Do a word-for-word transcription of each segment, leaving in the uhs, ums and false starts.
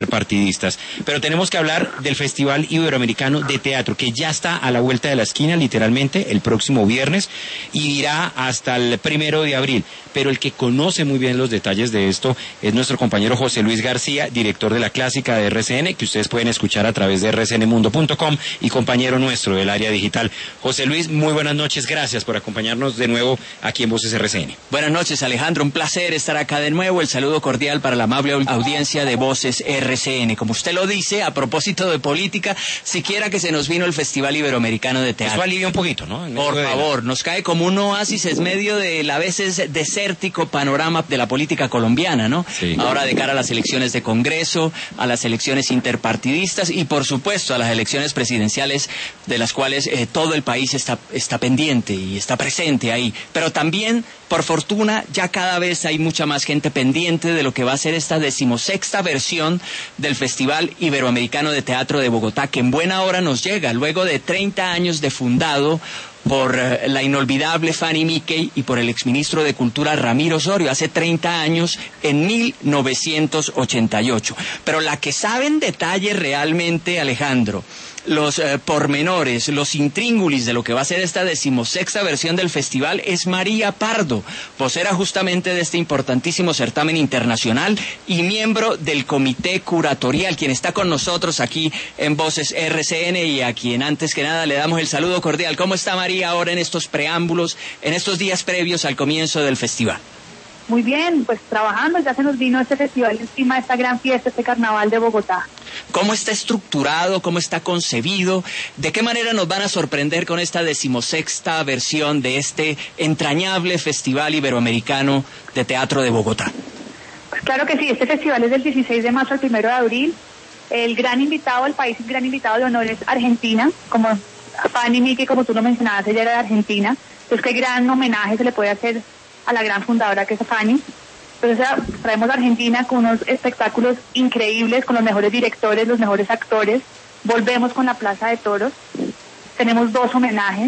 partidistas. Pero tenemos que hablar del Festival Iberoamericano de Teatro, que ya está a la vuelta de la esquina, literalmente, el próximo viernes, y irá hasta el primero de abril. Pero el que conoce muy bien los detalles de esto es nuestro compañero José Luis García, director de la Clásica de R C N, que ustedes pueden escuchar a través de r c n mundo punto com, y compañero nuestro del área digital. José Luis, muy buenas noches, gracias por acompañarnos de nuevo aquí en Voces R C N. Buenas noches, Alejandro, un placer estar acá de nuevo. El saludo cordial para la amable audiencia de Voces R C N. Como usted lo dice, a propósito de política, siquiera que se nos vino el Festival Iberoamericano de Teatro. Eso alivia un poquito, ¿no? Por favor, la... nos cae como un oasis en medio del a veces desértico panorama de la política colombiana, ¿no? Sí. Ahora de cara a las elecciones de Congreso, a las elecciones interpartidistas y, por supuesto, a las elecciones presidenciales, de las cuales eh, todo el país está, está pendiente y está presente ahí. Pero también, por fortuna, ya cada vez hay mucha más gente pendiente de lo que va a ser esta decimosexta versión del Festival Iberoamericano de Teatro de Bogotá, que en buena hora nos llega, luego de treinta años de fundado por uh, la inolvidable Fanny Mickey y por el exministro de Cultura Ramiro Osorio, hace treinta años, en mil novecientos ochenta y ocho. Pero la que sabe en detalle realmente, Alejandro, los eh, pormenores, los intríngulis de lo que va a ser esta decimosexta versión del festival es María Pardo, vocera justamente de este importantísimo certamen internacional y miembro del comité curatorial, quien está con nosotros aquí en Voces R C N y a quien antes que nada le damos el saludo cordial. ¿Cómo está María ahora en estos preámbulos, en estos días previos al comienzo del festival? Muy bien, pues trabajando, ya se nos vino este festival encima de esta gran fiesta, este carnaval de Bogotá. ¿Cómo está estructurado? ¿Cómo está concebido? ¿De qué manera nos van a sorprender con esta decimosexta versión de este entrañable Festival Iberoamericano de Teatro de Bogotá? Pues claro que sí, este festival es del dieciséis de marzo al primero de abril. El gran invitado, el país gran invitado de honor es Argentina, como Fanny Mickey, como tú lo mencionabas, ella era de Argentina. Entonces, qué gran homenaje se le puede hacer a la gran fundadora que es Fanny. Entonces traemos a Argentina con unos espectáculos increíbles, con los mejores directores, los mejores actores. Volvemos con la Plaza de Toros. Tenemos dos homenajes.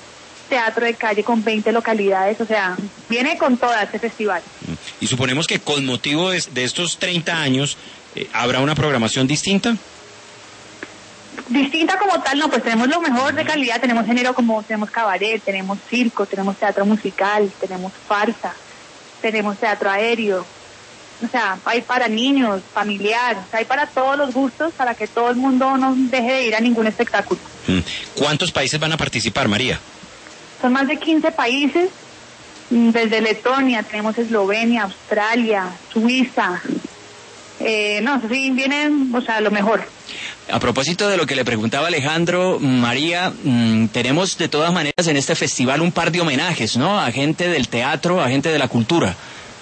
Teatro de calle con veinte localidades. O sea, viene con todo este festival. Y suponemos que con motivo de, de estos treinta años, eh, ¿habrá una programación distinta? Distinta como tal, no, pues tenemos lo mejor de calidad. Tenemos género como, tenemos cabaret, tenemos circo, tenemos teatro musical, tenemos farsa, tenemos teatro aéreo, o sea, hay para niños, familiar, o sea, hay para todos los gustos, para que todo el mundo no deje de ir a ningún espectáculo. ¿Cuántos países van a participar, María? Son más de quince países, desde Letonia, tenemos Eslovenia, Australia, Suiza, eh, no, sí, vienen, o sea, lo mejor. A propósito de lo que le preguntaba Alejandro, María, mmm, tenemos de todas maneras en este festival un par de homenajes, ¿no? A gente del teatro, a gente de la cultura.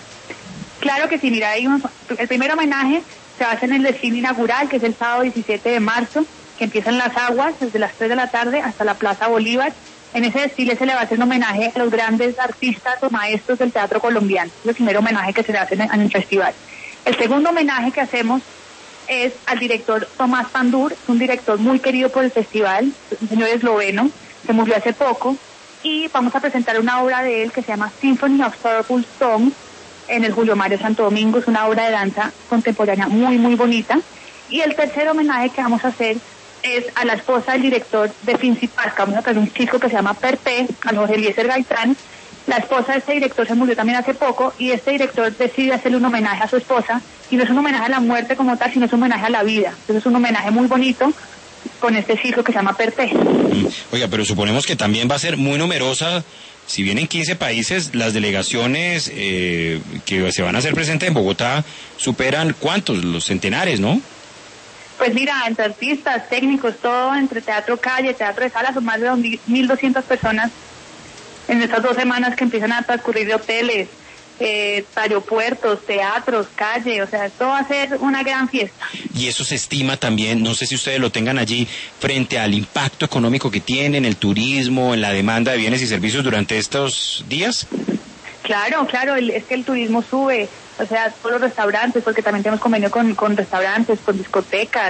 Claro que sí, mira, hay unos, el primer homenaje se va a hacer en el desfile inaugural, que es el sábado diecisiete de marzo, que empiezan las aguas desde las tres de la tarde hasta la Plaza Bolívar. En ese desfile se le va a hacer un homenaje a los grandes artistas o maestros del teatro colombiano. Es el primer homenaje que se le hace en, en el festival. El segundo homenaje que hacemos es al director Tomás Pandur, un director muy querido por el festival, un señor esloveno, se murió hace poco, y vamos a presentar una obra de él que se llama Symphony of Soulful Songs en el Julio Mario Santo Domingo. Es una obra de danza contemporánea muy, muy bonita. Y el tercer homenaje que vamos a hacer es a la esposa del director de Finzi Pasca. Vamos a traer un chico que se llama Perpé, a Jorge Eliezer Gaitán. La esposa de este director se murió también hace poco y este director decide hacerle un homenaje a su esposa, y no es un homenaje a la muerte como tal, sino es un homenaje a la vida. Entonces es un homenaje muy bonito con este ciclo que se llama Perpé. Oiga, pero suponemos que también va a ser muy numerosa, si vienen quince países, las delegaciones eh, que se van a hacer presentes en Bogotá superan, ¿cuántos? Los centenares, ¿no? Pues mira, entre artistas, técnicos, todo, entre teatro calle, teatro de sala, son más de mil doscientas personas en estas dos semanas que empiezan a transcurrir de hoteles, eh, aeropuertos, teatros, calle, o sea, esto va a ser una gran fiesta. Y eso se estima también, no sé si ustedes lo tengan allí, frente al impacto económico que tiene en el turismo, en la demanda de bienes y servicios durante estos días. Claro, claro, el, es que el turismo sube, o sea, todos los restaurantes, porque también tenemos convenio con, con restaurantes, con discotecas,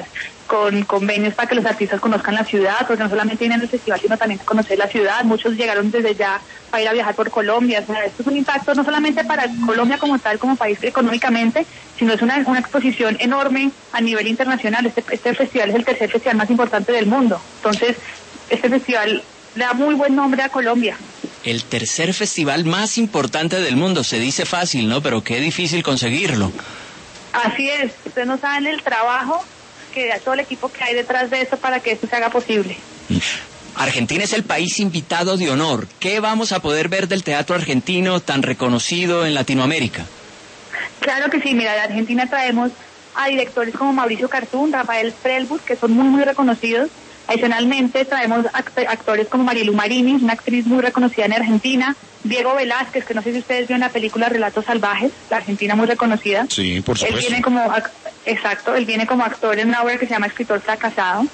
con convenios para que los artistas conozcan la ciudad, porque no solamente vienen al festival, sino también a conocer la ciudad. Muchos llegaron desde ya para ir a viajar por Colombia. O sea, esto es un impacto no solamente para Colombia como tal, como país económicamente, sino es una, una exposición enorme a nivel internacional. Este, este festival es el tercer festival más importante del mundo. Entonces, este festival le da muy buen nombre a Colombia. El tercer festival más importante del mundo, se dice fácil, ¿no? Pero qué difícil conseguirlo. Así es, ustedes no saben el trabajo que todo el equipo que hay detrás de esto para que esto se haga posible. Argentina es el país invitado de honor. ¿Qué vamos a poder ver del teatro argentino tan reconocido en Latinoamérica? Claro que sí, mira, de Argentina traemos a directores como Mauricio Cartún, Rafael Frelbus, que son muy, muy reconocidos. Adicionalmente traemos act- actores como Marilu Marini, una actriz muy reconocida en Argentina, Diego Velázquez, que no sé si ustedes vieron la película Relatos Salvajes, la Argentina muy reconocida. Sí, por supuesto. Él viene como, ac- exacto, él viene como actor en una obra que se llama Escritor Fracasado.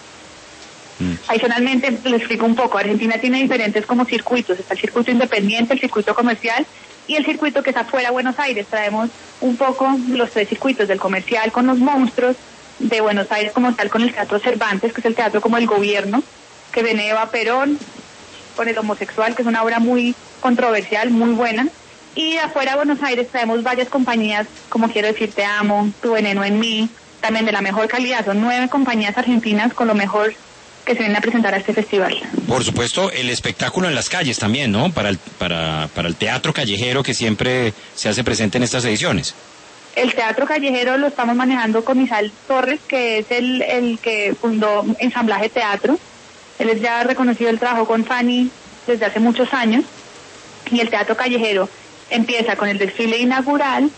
Mm. Adicionalmente, les explico un poco, Argentina tiene diferentes como circuitos, está el circuito independiente, el circuito comercial y el circuito que está fuera de Buenos Aires. Traemos un poco los tres circuitos, del comercial con los monstruos, de Buenos Aires como tal con el Teatro Cervantes, que es el teatro como el gobierno, que viene Eva Perón, con el homosexual, que es una obra muy controversial, muy buena. Y de afuera de Buenos Aires traemos varias compañías, como Quiero Decir Te Amo, Tu Veneno en Mí, también de la mejor calidad. Son nueve compañías argentinas con lo mejor que se vienen a presentar a este festival. Por supuesto, el espectáculo en las calles también, ¿no? Para el, para, para el teatro callejero que siempre se hace presente en estas ediciones. El teatro callejero lo estamos manejando con Misael Torres, que es el, el que fundó Ensamblaje Teatro. Él es ya reconocido, el trabajo con Fanny desde hace muchos años. Y el teatro callejero empieza con el desfile inaugural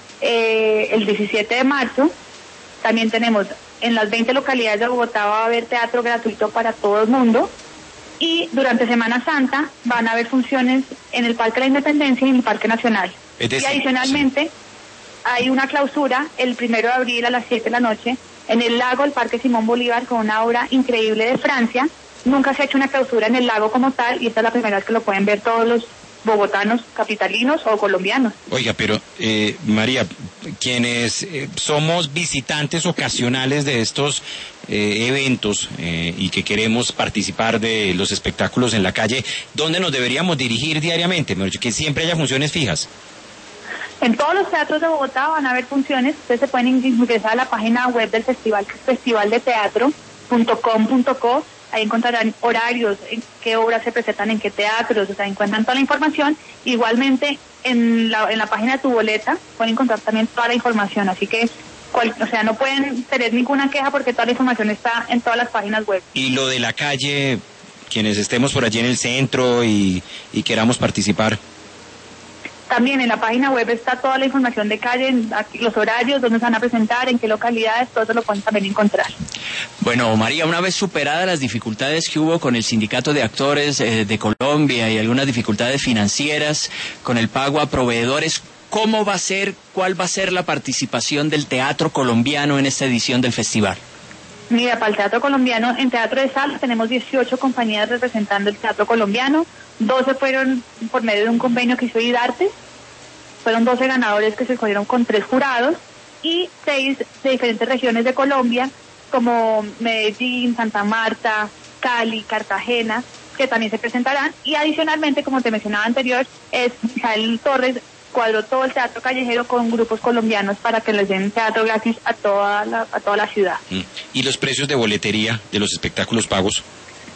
eh, el diecisiete de marzo. También tenemos en las veinte localidades de Bogotá va a haber teatro gratuito para todo el mundo. Y durante Semana Santa van a haber funciones en el Parque de la Independencia y en el Parque Nacional. Es decir, y adicionalmente... Sí. Hay una clausura el primero de abril a las siete de la noche en el lago, el Parque Simón Bolívar, con una obra increíble de Francia. Nunca se ha hecho una clausura en el lago como tal y esta es la primera vez que lo pueden ver todos los bogotanos, capitalinos o colombianos. Oiga, pero eh, María, quienes eh, somos visitantes ocasionales de estos eh, eventos eh, y que queremos participar de los espectáculos en la calle, ¿dónde nos deberíamos dirigir diariamente? Que siempre haya funciones fijas. En todos los teatros de Bogotá van a haber funciones. Ustedes se pueden ingresar a la página web del festival, que es festival de teatro punto com punto co. Ahí encontrarán horarios, en qué obras se presentan, en qué teatros, o sea, encuentran toda la información. Igualmente, en la, en la página de Tu Boleta pueden encontrar también toda la información. Así que, cual, o sea, no pueden tener ninguna queja porque toda la información está en todas las páginas web. Y lo de la calle, quienes estemos por allí en el centro y, y queramos participar. También en la página web está toda la información de calle, los horarios, dónde se van a presentar, en qué localidades, todo eso lo pueden también encontrar. Bueno, María, una vez superadas las dificultades que hubo con el Sindicato de Actores eh, de Colombia y algunas dificultades financieras con el pago a proveedores, ¿cómo va a ser, cuál va a ser la participación del teatro colombiano en esta edición del festival? Mira, para el teatro colombiano, en Teatro de Sala tenemos dieciocho compañías representando el teatro colombiano, doce fueron por medio de un convenio que hizo IDARTE, fueron doce ganadores que se escogieron con tres jurados y seis de diferentes regiones de Colombia, como Medellín, Santa Marta, Cali, Cartagena, que también se presentarán. Y adicionalmente, como te mencionaba anterior, es Misael Torres cuadró todo el teatro callejero con grupos colombianos para que les den teatro gratis a toda la, a toda la ciudad. ¿Y los precios de boletería de los espectáculos pagos?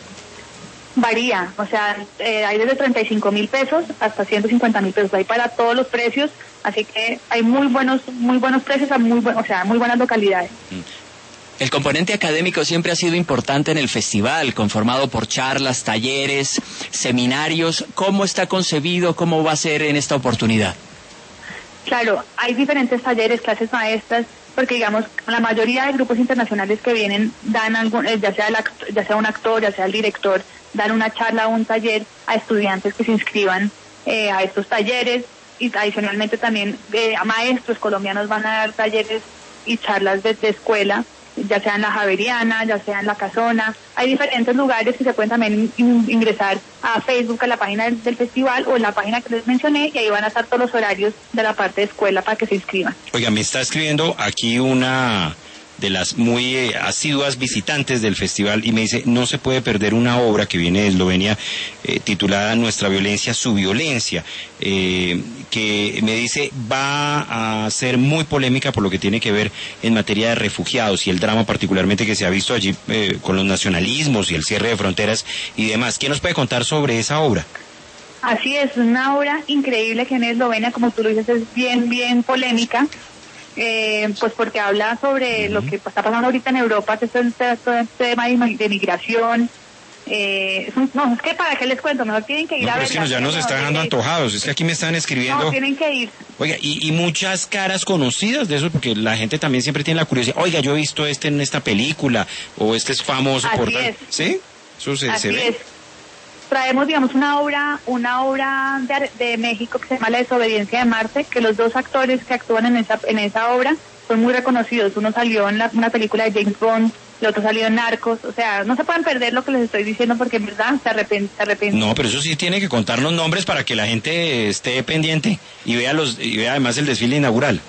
Varía, o sea, eh, hay desde treinta y cinco mil pesos hasta ciento cincuenta mil pesos, hay para todos los precios, así que hay muy buenos, muy buenos precios, a muy buen, o sea, muy buenas localidades. El componente académico siempre ha sido importante en el festival, conformado por charlas, talleres, seminarios. ¿Cómo está concebido? ¿Cómo va a ser en esta oportunidad? Claro, hay diferentes talleres, clases maestras, porque digamos, la mayoría de grupos internacionales que vienen dan algún, ya sea, el actor, ya sea un actor, ya sea el director, dan una charla o un taller a estudiantes que se inscriban eh, a estos talleres, y adicionalmente también eh, a maestros colombianos van a dar talleres y charlas de, de escuela, ya sea en la Javeriana, ya sea en la Casona. Hay diferentes lugares que se pueden también in, ingresar a Facebook, a la página del, del festival o en la página que les mencioné, y ahí van a estar todos los horarios de la parte de escuela para que se inscriban. Oiga, me está escribiendo aquí una de las muy eh, asiduas visitantes del festival, y me dice, no se puede perder una obra que viene de Eslovenia, eh, titulada Nuestra violencia, su violencia, eh, que me dice va a ser muy polémica por lo que tiene que ver en materia de refugiados y el drama particularmente que se ha visto allí eh, con los nacionalismos y el cierre de fronteras y demás. ¿Qué nos puede contar sobre esa obra? Así es, una obra increíble que en Eslovenia, como tú lo dices, es bien, bien polémica, eh, pues porque habla sobre uh-huh. lo que está pasando ahorita en Europa, todo este, todo este tema de migración. Eh, es un, no, es que para qué les cuento, mejor tienen que ir no, a ver. Es que nos, ya nos está dejando antojados, es que aquí me están escribiendo. No, tienen que ir. Oiga, y, y muchas caras conocidas de eso, porque la gente también siempre tiene la curiosidad, oiga, yo he visto este en esta película, o este es famoso Así por es. ¿Sí? Eso se, Así se ve. Es. Traemos, digamos, una obra, una obra de, de México que se llama La desobediencia de Marte, que los dos actores que actúan en esa, en esa obra son muy reconocidos. Uno salió en la, una película de James Bond, el otro salió en Narcos, o sea, no se pueden perder lo que les estoy diciendo porque en verdad se arrepienten. Se arrepienten. No, pero eso sí tiene que contar los nombres para que la gente esté pendiente y vea los y vea además el desfile inaugural.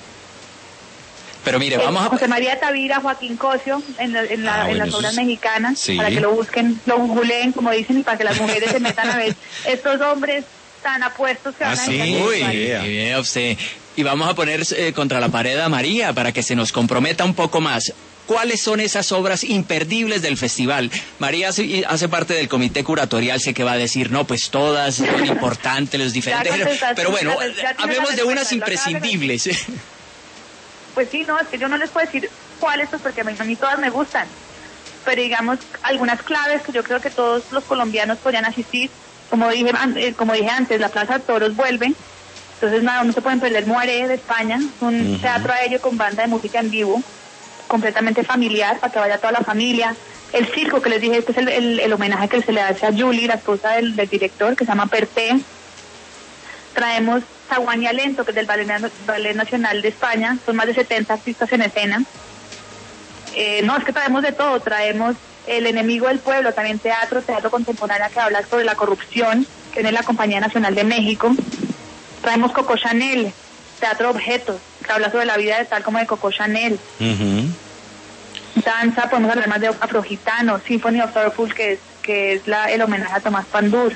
Pero mire, vamos a... José María Tavira, Joaquín Cosio, en, la, en, la, ah, bueno, en las obras es... mexicanas, sí. para que lo busquen, lo googleen, como dicen, y para que las mujeres se metan a ver estos hombres tan apuestos que ah, van a sí. dedicar. Uy, bien, usted. Y vamos a poner eh, contra la pared a María para que se nos comprometa un poco más. ¿Cuáles son esas obras imperdibles del festival? María hace, hace parte del comité curatorial, sé que va a decir, no, pues todas son importantes, los diferentes... Pero bueno, hablemos de unas imprescindibles. Pues sí, no, es que yo no les puedo decir cuáles, pues porque a mí todas me gustan. Pero digamos, algunas claves que yo creo que todos los colombianos podrían asistir. Como dije, como dije antes, la Plaza de Toros vuelve. Entonces, nada, no se pueden perder Moaré de España, un uh-huh. teatro aéreo con banda de música en vivo, completamente familiar, para que vaya toda la familia. El circo, que les dije, este es el, el, el homenaje que se le hace a Julie, la esposa del, del director, que se llama Perté. Traemos Zaguaña Lento, que es del Ballet, Ballet Nacional de España, son más de setenta artistas en escena. Eh, no, es que traemos de todo, traemos El enemigo del pueblo, también teatro, teatro contemporáneo que habla sobre la corrupción, que es la Compañía Nacional de México. Traemos Coco Chanel, teatro objetos, que habla sobre la vida de tal como de Coco Chanel. Uh-huh. Danza, podemos hablar más de Afrogitano, Symphony of Sorrowful, que es, que es la, el homenaje a Tomás Pandur.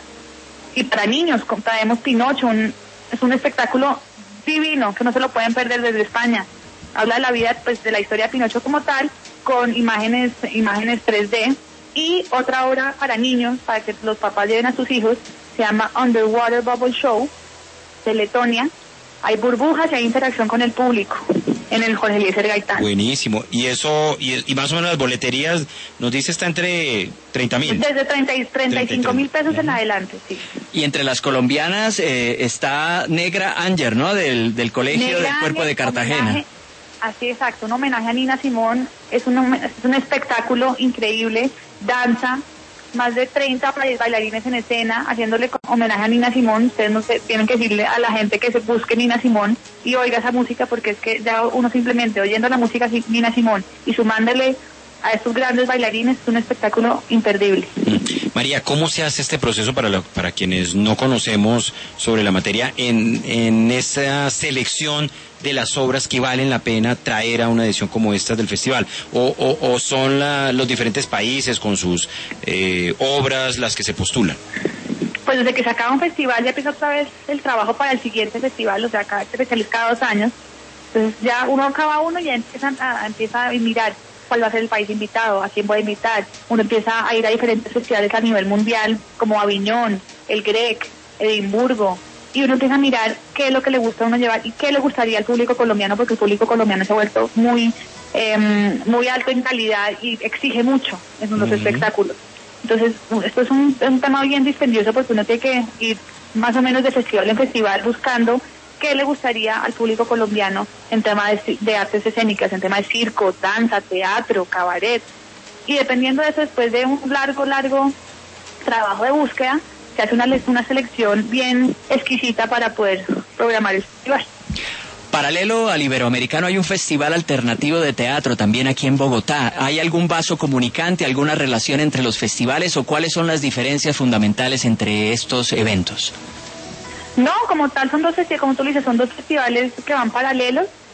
Y para niños traemos Pinocho, un, es un espectáculo divino que no se lo pueden perder desde España. Habla de la vida, pues, de la historia de Pinocho como tal, con imágenes imágenes tres D. Y otra obra para niños, para que los papás lleven a sus hijos, se llama Underwater Bubble Show, de Letonia. Hay burbujas y hay interacción con el público en el Jorge Eliezer Gaitán. Buenísimo. Y eso, y, y más o menos las boleterías, nos dice, está entre treinta mil. Desde treinta, treinta y cinco mil pesos en adelante, sí. Y entre las colombianas eh, está Negra Anger, ¿no? Del, del Colegio Negra del Cuerpo Anger, de Cartagena. Homenaje, así, exacto, un homenaje a Nina Simón. Es un, es un espectáculo increíble, danza, más de treinta bailarines en escena, haciéndole homenaje a Nina Simón. Ustedes no se, tienen que decirle a la gente que se busque Nina Simón y oiga esa música, porque es que ya uno simplemente oyendo la música Nina Simón y sumándole a estos grandes bailarines es un espectáculo imperdible. María, ¿cómo se hace este proceso para, la, para quienes no conocemos sobre la materia en, en esa selección de las obras que valen la pena traer a una edición como esta del festival? ¿O, o, o son la, los diferentes países con sus eh, obras las que se postulan? Pues desde que se acaba un festival ya empieza otra vez el trabajo para el siguiente festival, o sea, cada especial es cada dos años. Entonces ya uno acaba uno y ya empiezan a, empieza a mirar cuál va a ser el país invitado, a quién voy a invitar. Uno empieza a ir a diferentes festivales a nivel mundial, como Aviñón, el Grec, Edimburgo, y uno empieza a mirar qué es lo que le gusta a uno llevar y qué le gustaría al público colombiano, porque el público colombiano se ha vuelto muy eh, muy alto en calidad y exige mucho en los uh-huh. espectáculos. Entonces, esto es un, un tema bien dispendioso, porque uno tiene que ir más o menos de festival en festival buscando qué le gustaría al público colombiano en tema de, de artes escénicas, en tema de circo, danza, teatro, cabaret. Y dependiendo de eso, después de un largo, largo trabajo de búsqueda, se hace una, una selección bien exquisita para poder programar el festival. Paralelo al Iberoamericano hay un festival alternativo de teatro también aquí en Bogotá. ¿Hay algún vaso comunicante, alguna relación entre los festivales o cuáles son las diferencias fundamentales entre estos eventos? No, como tal son dos festivales, como tú dices, son dos festivales que van paralelos.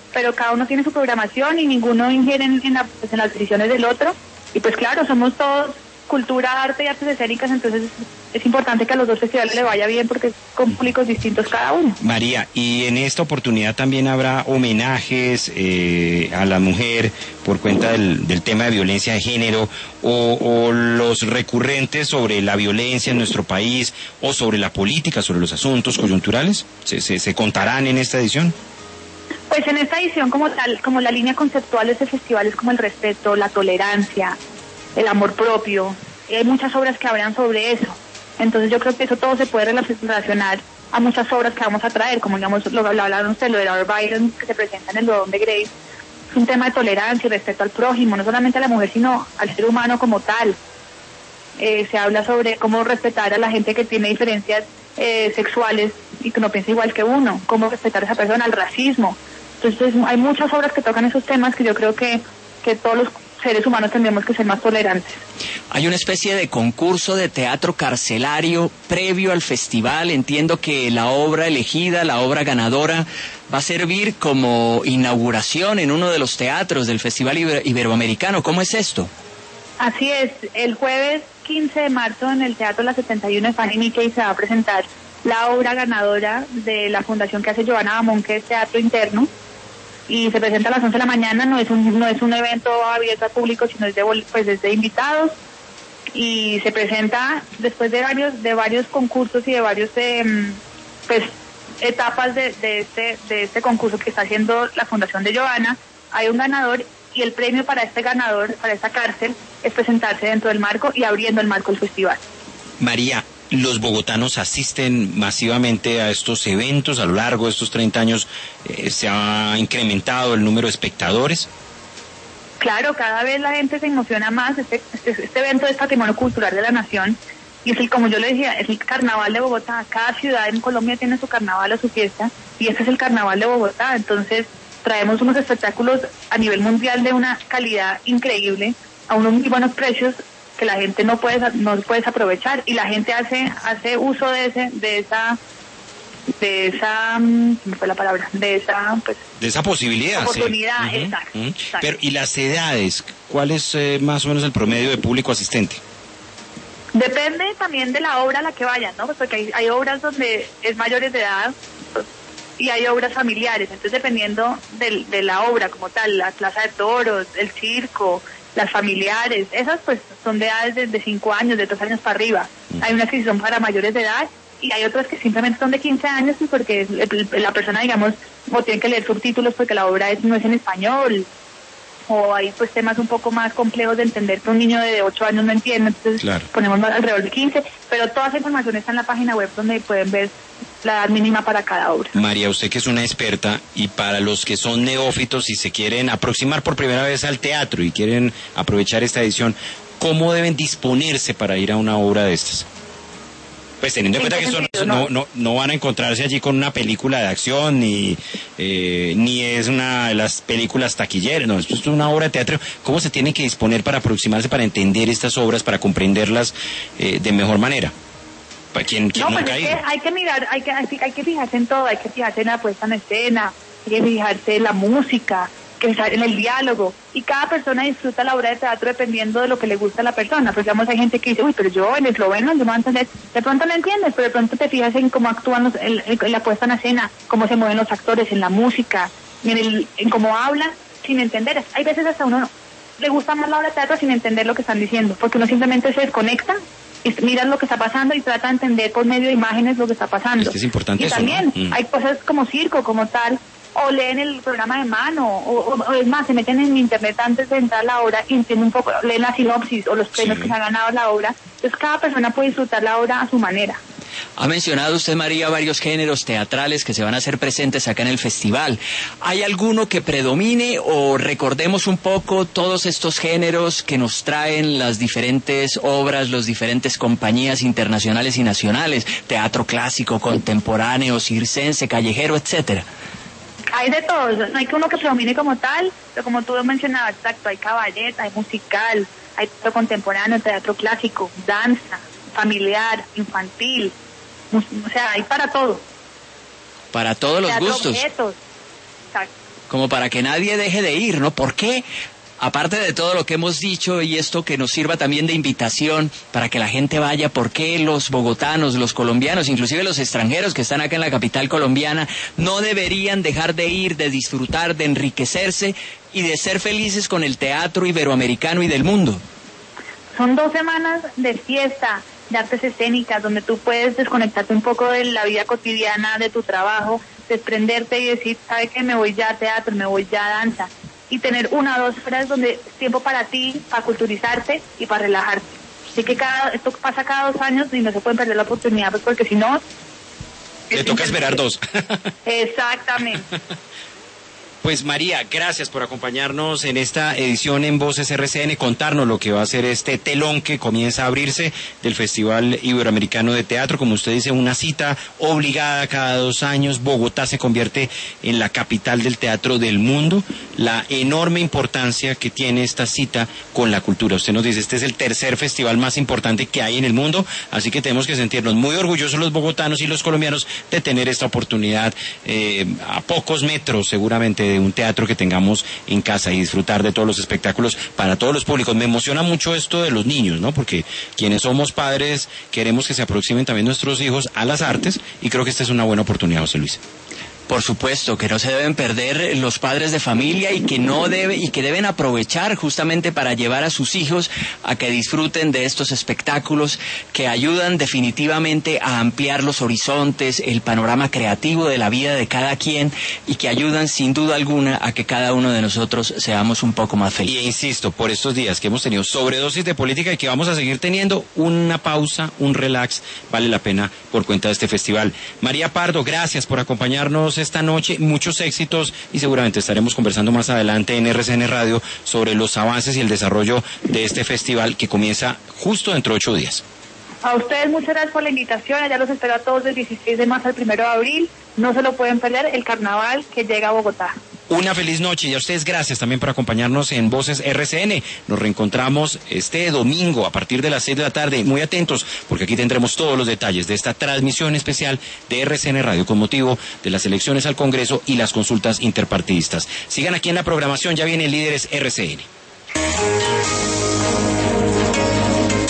pero cada uno tiene su programación y ninguno ingiere en, en, la, pues, en las decisiones del otro. Y pues claro, somos todos cultura, arte y artes escénicas, entonces es importante que a los dos festivales le vaya bien porque son públicos distintos cada uno. María, y en esta oportunidad también habrá homenajes eh, a la mujer por cuenta del, del tema de violencia de género o, o los recurrentes sobre la violencia en nuestro país o sobre la política, sobre los asuntos coyunturales. ¿Se, se, se contarán en esta edición? Pues en esta edición como tal, como la línea conceptual de este festival es como el respeto, la tolerancia, el amor propio, y hay muchas obras que hablan sobre eso. Entonces yo creo que eso todo se puede relacionar a muchas obras que vamos a traer, como digamos lo, lo hablaron ustedes, lo de Lord Byron que se presenta en el Bodón de Grey. Es un tema de tolerancia y respeto al prójimo, no solamente a la mujer sino al ser humano como tal. Eh, se habla sobre cómo respetar a la gente que tiene diferencias eh, sexuales y que no piensa igual que uno, cómo respetar a esa persona, al racismo. Entonces hay muchas obras que tocan esos temas que yo creo que, que todos los seres humanos tendremos que ser más tolerantes. Hay una especie de concurso de teatro carcelario previo al festival. Entiendo que la obra elegida, la obra ganadora, va a servir como inauguración en uno de los teatros del Festival Iber- Iberoamericano. ¿Cómo es esto? Así es, el jueves quince de marzo en el Teatro La setenta y uno de Fanny Mickey se va a presentar la obra ganadora de la fundación que hace Giovanna Bamón, que es Teatro Interno, y se presenta a las once de la mañana. No es un no es un evento abierto al público, sino es de, pues es de invitados, y se presenta después de varios de varios concursos y de varios eh, pues etapas de, de este de este concurso que está haciendo la Fundación de Giovanna. Hay un ganador y el premio para este ganador, para esta cárcel, es presentarse dentro del marco y abriendo el marco del festival. María, ¿los bogotanos asisten masivamente a estos eventos? A lo largo de estos treinta años eh, ¿se ha incrementado el número de espectadores? Claro, cada vez la gente se emociona más. Este, este, este evento es patrimonio cultural de la nación y es el, como yo le decía, es el carnaval de Bogotá. Cada ciudad en Colombia tiene su carnaval o su fiesta y este es el carnaval de Bogotá. Entonces traemos unos espectáculos a nivel mundial de una calidad increíble a unos muy buenos precios que la gente no puede no puede aprovechar, y la gente hace hace uso de ese de esa de esa ¿cómo fue la palabra? de esa pues de esa posibilidad, oportunidad, sí. Uh-huh, exacto, uh-huh. exacto. Pero ¿y las edades? ¿Cuál es eh, más o menos el promedio de público asistente? Depende también de la obra a la que vayan, ¿no? Pues porque hay, hay obras donde es mayores de edad, pues, y hay obras familiares. Entonces dependiendo de, de la obra como tal, la plaza de toros, el circo, las familiares, esas pues son de edades de, de cinco años, de dos años para arriba. Hay unas que son para mayores de edad y hay otras que simplemente son de quince años, pues porque el, el, la persona, digamos, o tiene que leer subtítulos porque la obra es, no es en español, o hay pues temas un poco más complejos de entender que un niño de ocho años no entiende, entonces claro, ponemos alrededor de quince, pero toda esa información está en la página web donde pueden ver la edad mínima para cada obra. María, usted que es una experta, y para los que son neófitos y se quieren aproximar por primera vez al teatro y quieren aprovechar esta edición, ¿cómo deben disponerse para ir a una obra de estas? Pues teniendo en cuenta que son, no, no, no van a encontrarse allí con una película de acción, ni eh, ni es una de las películas taquilleras, no, esto es una obra de teatro. ¿Cómo se tienen que disponer para aproximarse, para entender estas obras, para comprenderlas eh, de mejor manera? Para quien, quien no, nunca pues ha es ido. que hay que mirar, hay que, hay, hay que fijarse en todo, hay que fijarse en la puesta en escena, hay que fijarse en la música, que en el diálogo, y cada persona disfruta la obra de teatro dependiendo de lo que le gusta a la persona. Pues digamos, hay gente que dice, uy, pero yo en esloveno yo no voy a entender, de pronto no entiendes, pero de pronto te fijas en cómo actúan los, en, en la puesta en escena, cómo se mueven los actores, en la música, en, el, en cómo hablan, sin entender. Hay veces hasta uno no, le gusta más la obra de teatro sin entender lo que están diciendo, porque uno simplemente se desconecta y mira lo que está pasando y trata de entender por medio de imágenes lo que está pasando. Es que es importante y eso, también ¿no? mm. hay cosas como circo, como tal, o leen el programa de mano, o, o, o es más, se meten en internet antes de entrar a la obra y entienden un poco, leen la sinopsis o los premios sí. que se ha ganado la obra. Entonces cada persona puede disfrutar la obra a su manera. Ha mencionado usted, María, varios géneros teatrales que se van a hacer presentes acá en el festival. ¿Hay alguno que predomine o recordemos un poco todos estos géneros que nos traen las diferentes obras, las diferentes compañías internacionales y nacionales? Teatro clásico, contemporáneo, circense, callejero, etcétera. Hay de todo, no hay que uno que predomine como tal, pero como tú mencionabas, exacto, hay cabaret, hay musical, hay teatro contemporáneo, teatro clásico, danza, familiar, infantil, o sea, hay para todo. Para todos los teatro gustos. Objetos, exacto. como para que nadie deje de ir, ¿no? ¿Por qué? Aparte de todo lo que hemos dicho y esto que nos sirva también de invitación para que la gente vaya, ¿por qué los bogotanos, los colombianos, inclusive los extranjeros que están acá en la capital colombiana, no deberían dejar de ir, de disfrutar, de enriquecerse y de ser felices con el teatro iberoamericano y del mundo? Son dos semanas de fiesta, de artes escénicas, donde tú puedes desconectarte un poco de la vida cotidiana, de tu trabajo, desprenderte y decir, ¿sabe qué? Me voy ya a teatro, me voy ya a danza. Y tener una o dos horas donde es tiempo para ti, para culturizarte y para relajarte. Así que cada, esto pasa cada dos años y no se pueden perder la oportunidad, pues porque si no... Le toca esperar dos. Exactamente. Pues María, gracias por acompañarnos en esta edición en Voces R C N, contarnos lo que va a ser este telón que comienza a abrirse del Festival Iberoamericano de Teatro. Como usted dice, una cita obligada cada dos años. Bogotá se convierte en la capital del teatro del mundo. La enorme importancia que tiene esta cita con la cultura. Usted nos dice, este es el tercer festival más importante que hay en el mundo, así que tenemos que sentirnos muy orgullosos los bogotanos y los colombianos de tener esta oportunidad eh, a pocos metros seguramente de un teatro que tengamos en casa y disfrutar de todos los espectáculos para todos los públicos. Me emociona mucho esto de los niños, ¿no? Porque quienes somos padres queremos que se aproximen también nuestros hijos a las artes y creo que esta es una buena oportunidad, José Luis. Por supuesto, que no se deben perder los padres de familia y que no debe y que deben aprovechar justamente para llevar a sus hijos a que disfruten de estos espectáculos que ayudan definitivamente a ampliar los horizontes, el panorama creativo de la vida de cada quien y que ayudan sin duda alguna a que cada uno de nosotros seamos un poco más felices. Y insisto, por estos días que hemos tenido sobredosis de política y que vamos a seguir teniendo, una pausa, un relax, vale la pena por cuenta de este festival. María Pardo, gracias por acompañarnos esta noche, muchos éxitos y seguramente estaremos conversando más adelante en R C N Radio sobre los avances y el desarrollo de este festival que comienza justo dentro de ocho días. A ustedes muchas gracias por la invitación, allá los espero a todos del dieciséis de marzo al primero de abril, no se lo pueden perder, el carnaval que llega a Bogotá. Una feliz noche y a ustedes gracias también por acompañarnos en Voces R C N. Nos reencontramos este domingo a partir de las seis de la tarde. Muy atentos porque aquí tendremos todos los detalles de esta transmisión especial de R C N Radio con motivo de las elecciones al Congreso y las consultas interpartidistas. Sigan aquí en la programación, ya vienen Líderes R C N.